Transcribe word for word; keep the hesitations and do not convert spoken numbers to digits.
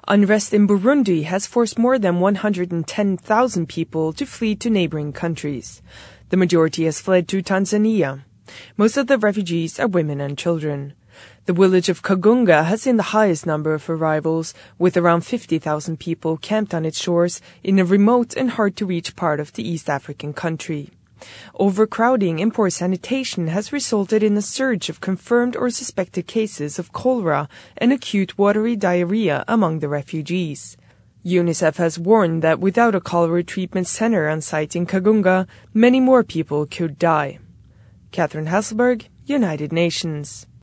Unrest in Burundi has forced more than one hundred ten thousand people to flee to neighboring countries. The majority has fled to Tanzania. Most of the refugees are women and children. The village of Kagunga has seen the highest number of arrivals, with around fifty thousand people camped on its shores in a remote and hard-to-reach part of the East African country. Overcrowding and poor sanitation has resulted in a surge of confirmed or suspected cases of cholera and acute watery diarrhea among the refugees. UNICEF has warned that without a cholera treatment center on site in Kagunga, many more people could die. Catherine Hasselberg, United Nations.